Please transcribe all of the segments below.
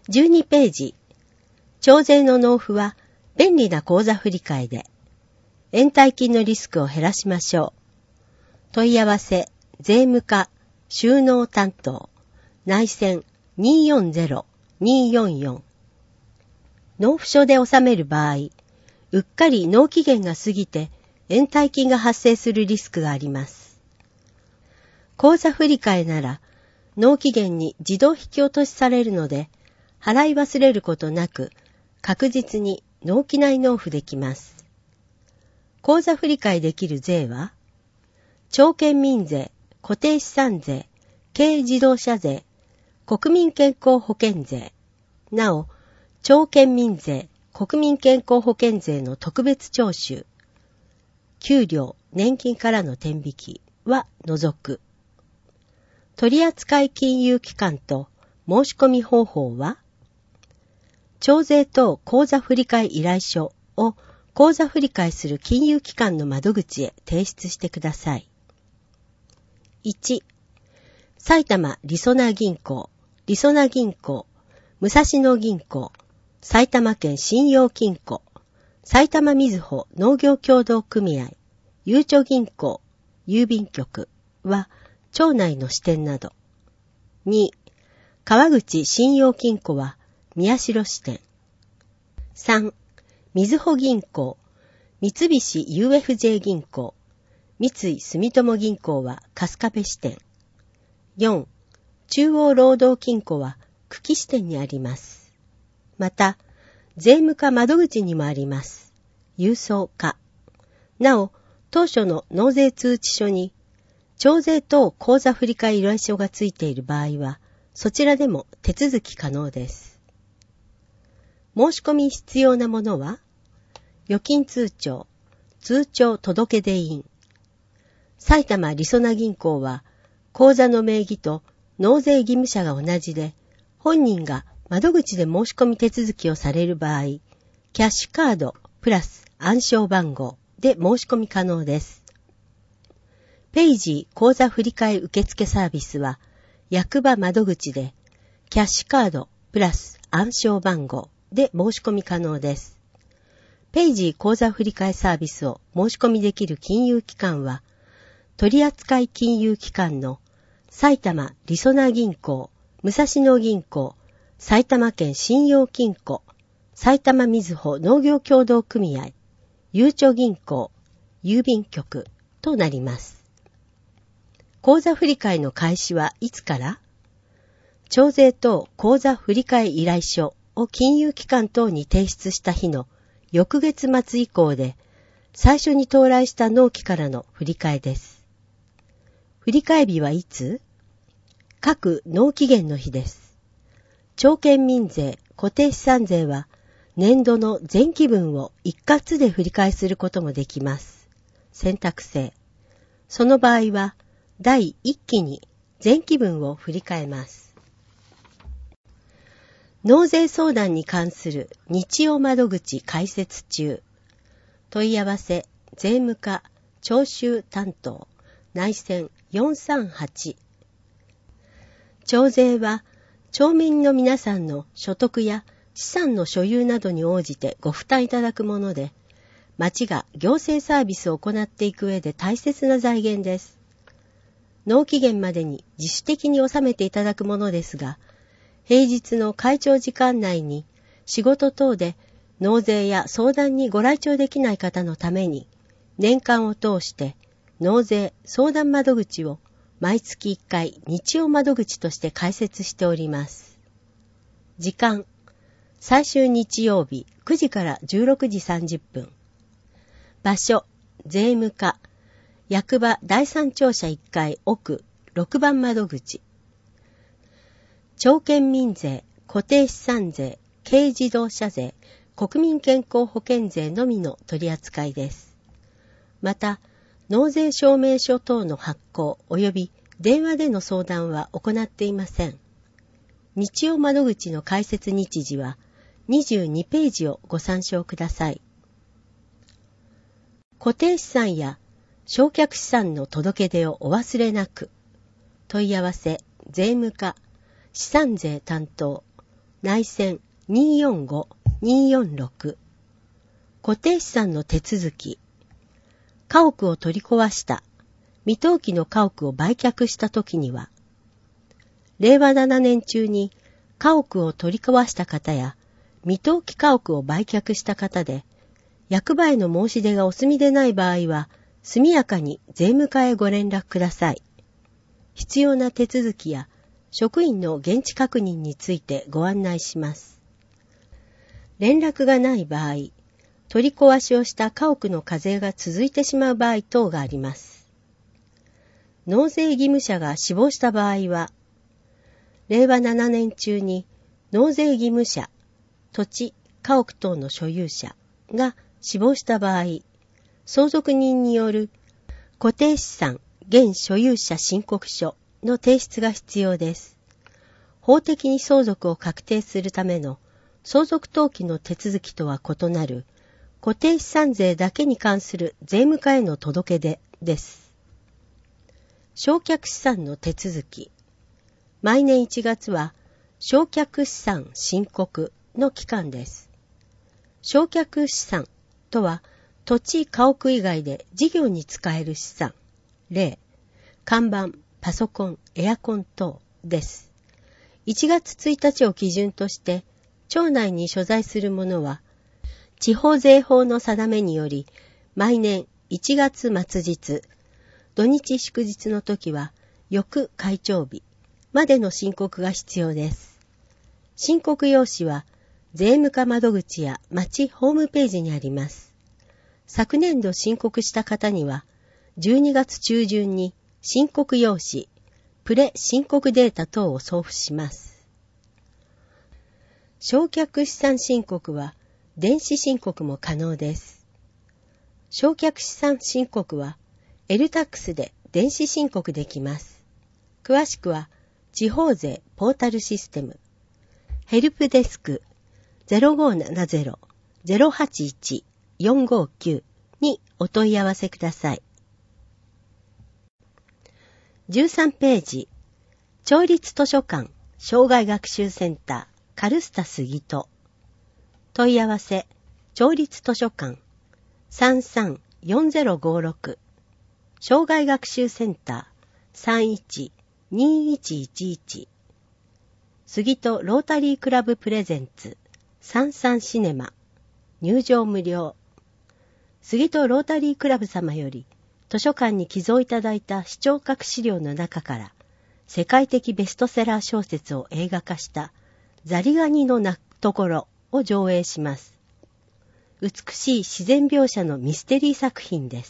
12ページ。徴税の納付は便利な口座振替で、延滞金のリスクを減らしましょう。問い合わせ、税務課、収納担当、内線 240-244。納付書で納める場合、うっかり納期限が過ぎて延滞金が発生するリスクがあります。口座振替なら、納期限に自動引き落としされるので、払い忘れることなく、確実に納期内納付できます。口座振替できる税は、町県民税、固定資産税、軽自動車税、国民健康保険税、なお、町県民税、国民健康保険税の特別徴収、給料、年金からの転引きは除く。取扱金融機関と申し込み方法は、徴税等口座振替依頼書を口座振替する金融機関の窓口へ提出してください。1、埼玉りそな銀行、りそな銀行、武蔵野銀行、埼玉県信用金庫、埼玉みずほ農業協同組合、ゆうちょ銀行、郵便局は町内の支店など。2、川口信用金庫は宮代支店。3、みずほ銀行、三菱 UFJ 銀行、三井住友銀行は春日部支店。4、中央労働金庫は久喜支店にあります。また、税務課窓口にもあります。郵送課。なお、当初の納税通知書に、徴税等口座振替依頼書がついている場合は、そちらでも手続き可能です。申し込み必要なものは、預金通帳、通帳届出印。埼玉りそな銀行は、口座の名義と納税義務者が同じで、本人が窓口で申し込み手続きをされる場合、キャッシュカードプラス暗証番号で申し込み可能です。ペイジー口座振替受付サービスは、役場窓口で、キャッシュカードプラス暗証番号で申し込み可能です。ペイジー口座振替サービスを申し込みできる金融機関は、取扱金融機関の埼玉りそな銀行、武蔵野銀行、埼玉県信用金庫、埼玉みずほ農業協同組合、ゆうちょ銀行、郵便局となります。口座振替の開始はいつから？徴税等口座振替依頼書を金融機関等に提出した日の翌月末以降で、最初に到来した納期からの振り替えです。振り替え日はいつ？各納期限の日です。町県民税、固定資産税は年度の前期分を一括で振り替えすることもできます。選択制。その場合は第1期に前期分を振り替えます。納税相談に関する日曜窓口開設中。問い合わせ、税務課、徴収担当、内線438。徴税は、町民の皆さんの所得や資産の所有などに応じてご負担いただくもので、町が行政サービスを行っていく上で大切な財源です。納期限までに自主的に納めていただくものですが、平日の開庁時間内に仕事等で納税や相談にご来庁できない方のために、年間を通して納税相談窓口を毎月1回日曜窓口として開設しております。時間、最終日曜日9時から16時30分。場所、税務課、役場第三庁舎1階奥6番窓口。町県民税、固定資産税、軽自動車税、国民健康保険税のみの取り扱いです。また、納税証明書等の発行及び電話での相談は行っていません。日曜窓口の開設日時は22ページをご参照ください。固定資産や償却資産の届け出をお忘れなく。問い合わせ、税務課、資産税担当、 内線245-246。固定資産の手続き。家屋を取り壊した、未登記の家屋を売却したときには、令和7年中に家屋を取り壊した方や、未登記家屋を売却した方で、役場への申し出がお済みでない場合は、速やかに税務課へご連絡ください。必要な手続きや職員の現地確認についてご案内します。連絡がない場合、取り壊しをした家屋の課税が続いてしまう場合等があります。納税義務者が死亡した場合は、令和7年中に納税義務者、土地、家屋等の所有者が死亡した場合、相続人による固定資産現所有者申告書の提出が必要です。法的に相続を確定するための相続登記の手続きとは異なる固定資産税だけに関する税務課への届け出です。償却資産の手続き。毎年1月は償却資産申告の期間です。償却資産とは土地家屋以外で事業に使える資産、例、看板、パソコン、エアコン等です。1月1日を基準として町内に所在するものは地方税法の定めにより毎年1月末日、土日祝日の時は翌開帳日までの申告が必要です。申告用紙は税務課窓口や町ホームページにあります。昨年度申告した方には、12月中旬に申告用紙、プレ申告データ等を送付します。償却資産申告は、電子申告も可能です。償却資産申告は、LTAX で電子申告できます。詳しくは、地方税ポータルシステム、ヘルプデスク 0570-081-459 にお問い合わせください。13ページ、町立図書館生涯学習センターカルスタ杉戸。問い合わせ、町立図書館 334056 生涯学習センター 312111 杉戸ロータリークラブプレゼンツ33シネマ入場無料。杉戸ロータリークラブ様より図書館に寄贈いただいた視聴覚資料の中から世界的ベストセラー小説を映画化したザリガニの鳴くところを上映します。美しい自然描写のミステリー作品です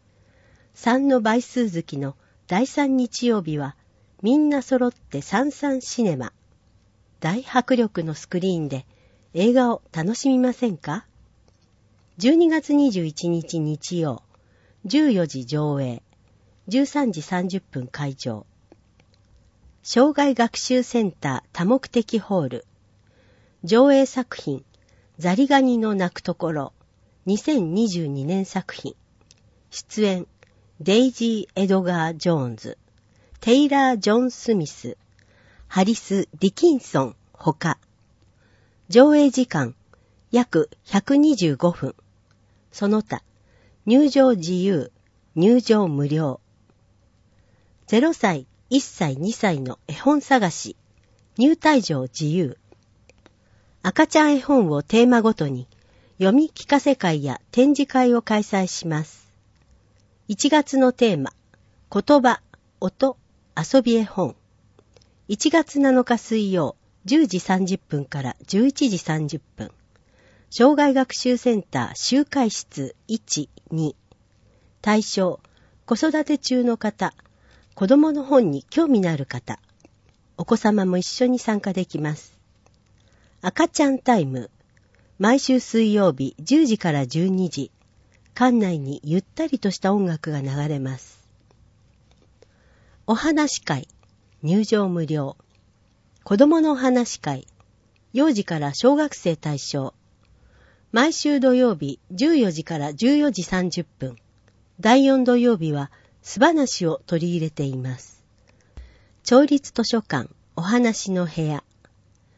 。3の倍数月の第3日曜日はみんな揃って33シネマ。大迫力のスクリーンで映画を楽しみませんか？ 12 月21日日曜、14時上映、13時30分開場。生涯学習センター多目的ホール。上映作品、ザリガニの鳴くところ、2022年作品。出演、デイジー・エドガー・ジョーンズ、テイラー・ジョン・スミス、ハリス・ディキンソンほか。上映時間約125分。その他、入場自由、入場無料。0歳、1歳、2歳の絵本探し、入退場自由。赤ちゃん絵本をテーマごとに読み聞かせ会や展示会を開催します。1月のテーマ、言葉、音、遊び絵本。1月7日水曜、10時30分から11時30分。生涯学習センター集会室1、2。対象、子育て中の方、子供の本に興味のある方。お子様も一緒に参加できます。赤ちゃんタイム。毎週水曜日10時から12時。館内にゆったりとした音楽が流れます。お話会。入場無料。子供のお話会。幼児から小学生対象。毎週土曜日14時から14時30分。第4土曜日は素話を取り入れています。町立図書館お話の部屋。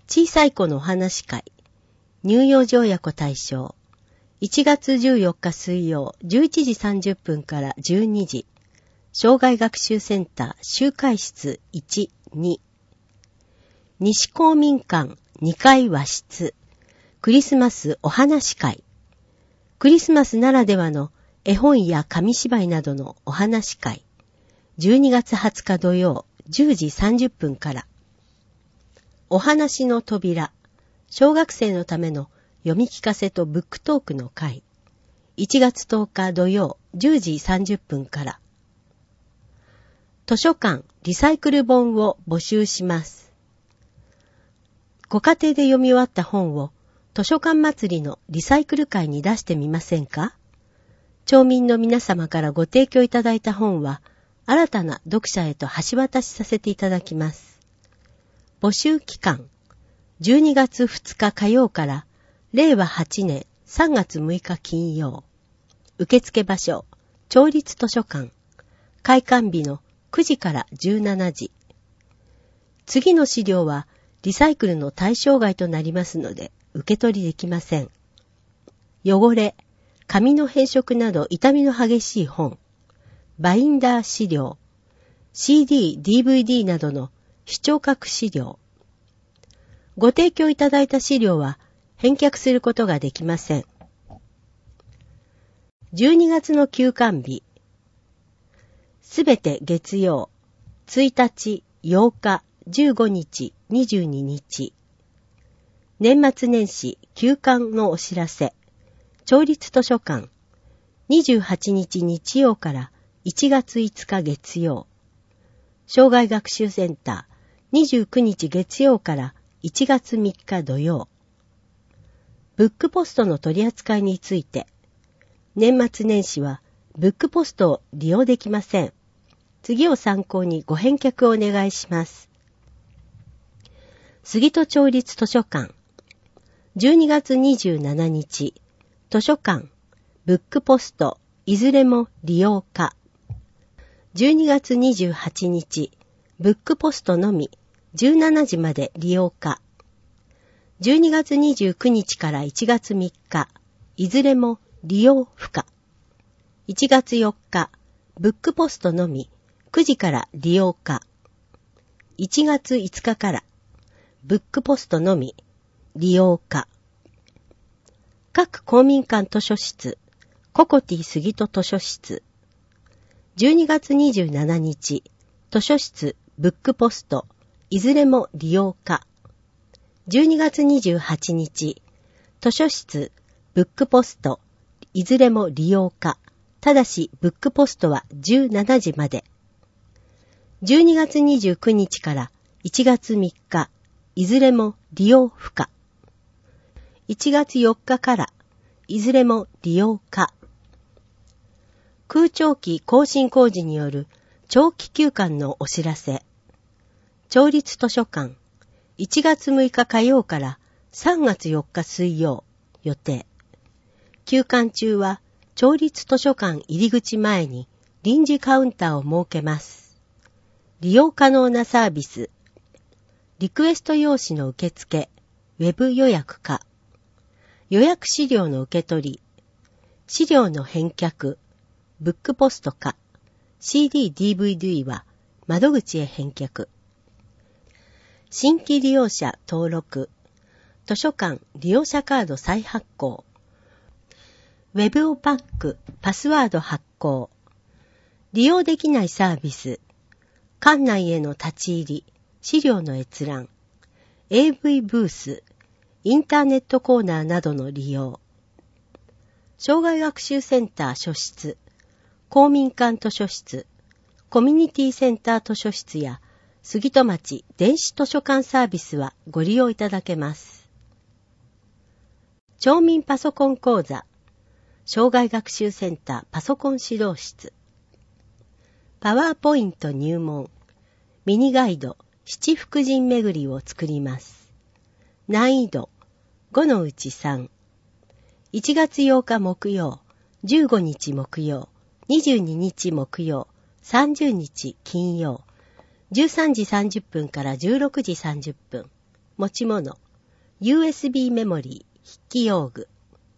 小さい子のお話会、乳幼児親子対象、1月14日水曜11時30分から12時、障害学習センター集会室1、2、西公民館2階和室、クリスマスお話会、クリスマスならではの絵本や紙芝居などのお話会、12月20日土曜10時30分から、お話の扉、小学生のための読み聞かせとブックトークの会、1月10日土曜10時30分から、図書館リサイクル本を募集します。ご家庭で読み終わった本を図書館祭りのリサイクル会に出してみませんか？町民の皆様からご提供いただいた本は、新たな読者へと橋渡しさせていただきます。募集期間、12月2日火曜から令和8年3月6日金曜。受付場所、町立図書館。開館日の9時から17時。次の資料はリサイクルの対象外となりますので、受け取りできません。汚れ、紙の変色など傷みの激しい本、バインダー資料、CD、DVD などの視聴覚資料。ご提供いただいた資料は返却することができません。12月の休館日。すべて月曜、1日、8日、15日、22日。年末年始休館のお知らせ。町立図書館。28日日曜から1月5日月曜。障害学習センター。29日月曜から1月3日土曜。ブックポストの取り扱いについて。年末年始はブックポストを利用できません。次を参考にご返却をお願いします。杉戸町立図書館。12月27日、図書館、ブックポスト、いずれも利用可。12月28日、ブックポストのみ、17時まで利用可。12月29日から1月3日、いずれも利用不可。1月4日、ブックポストのみ、9時から利用可。1月5日から、ブックポストのみ、利用可。各公民館図書室、ココティ杉戸図書室。12月27日、図書室、ブックポスト、いずれも利用可。12月28日、図書室、ブックポスト、いずれも利用可。ただし、ブックポストは17時まで。12月29日から1月3日、いずれも利用不可。1月4日から、いずれも利用可。空調機更新工事による長期休館のお知らせ。町立図書館、1月6日火曜から3月4日水曜予定。休館中は町立図書館入り口前に臨時カウンターを設けます。利用可能なサービス。リクエスト用紙の受付、ウェブ予約可。予約資料の受け取り、資料の返却、ブックポスト可。CD、DVD は窓口へ返却。新規利用者登録、図書館利用者カード再発行、ウェブオパックパスワード発行、利用できないサービス、館内への立ち入り、資料の閲覧、AV ブース、インターネットコーナーなどの利用、障害学習センター書室、公民館図書室、コミュニティセンター図書室や杉戸町電子図書館サービスはご利用いただけます。町民パソコン講座、障害学習センターパソコン指導室、パワーポイント入門、ミニガイド七福神巡りを作ります。難易度5のうち3。1月8日木曜、15日木曜、22日木曜、30日金曜、13時30分から16時30分。 持ち物、USB メモリー、筆記用具。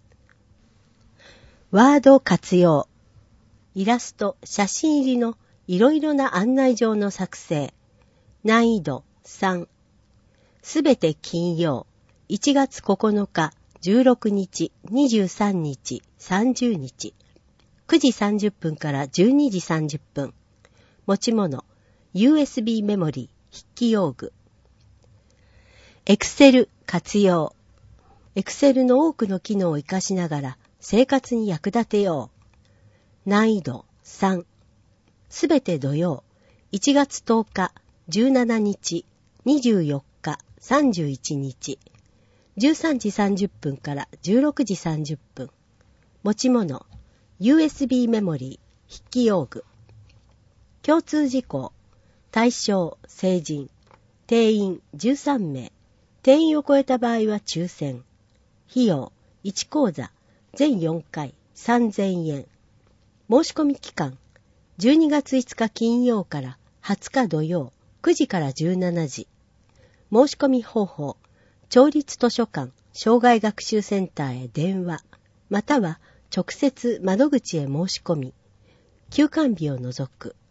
ワード活用。イラスト、写真入りのいろいろな案内状の作成。難易度3。すべて金曜。1月9日、16日、23日、30日。9時30分から12時30分。持ち物、USB メモリー、筆記用具。Excel 活用。Excel の多くの機能を活かしながら生活に役立てよう。難易度3。すべて土曜。1月10日、17日、24日、31日。13時30分から16時30分。持ち物、USB メモリー、筆記用具。共通事項、対象、成人、定員13名。定員を超えた場合は抽選。費用、1講座、全4回、3000円。申し込み期間、12月5日金曜から20日土曜、9時から17時。申し込み方法、町立図書館、障害学習センターへ電話、または直接窓口へ申し込み、休館日を除く。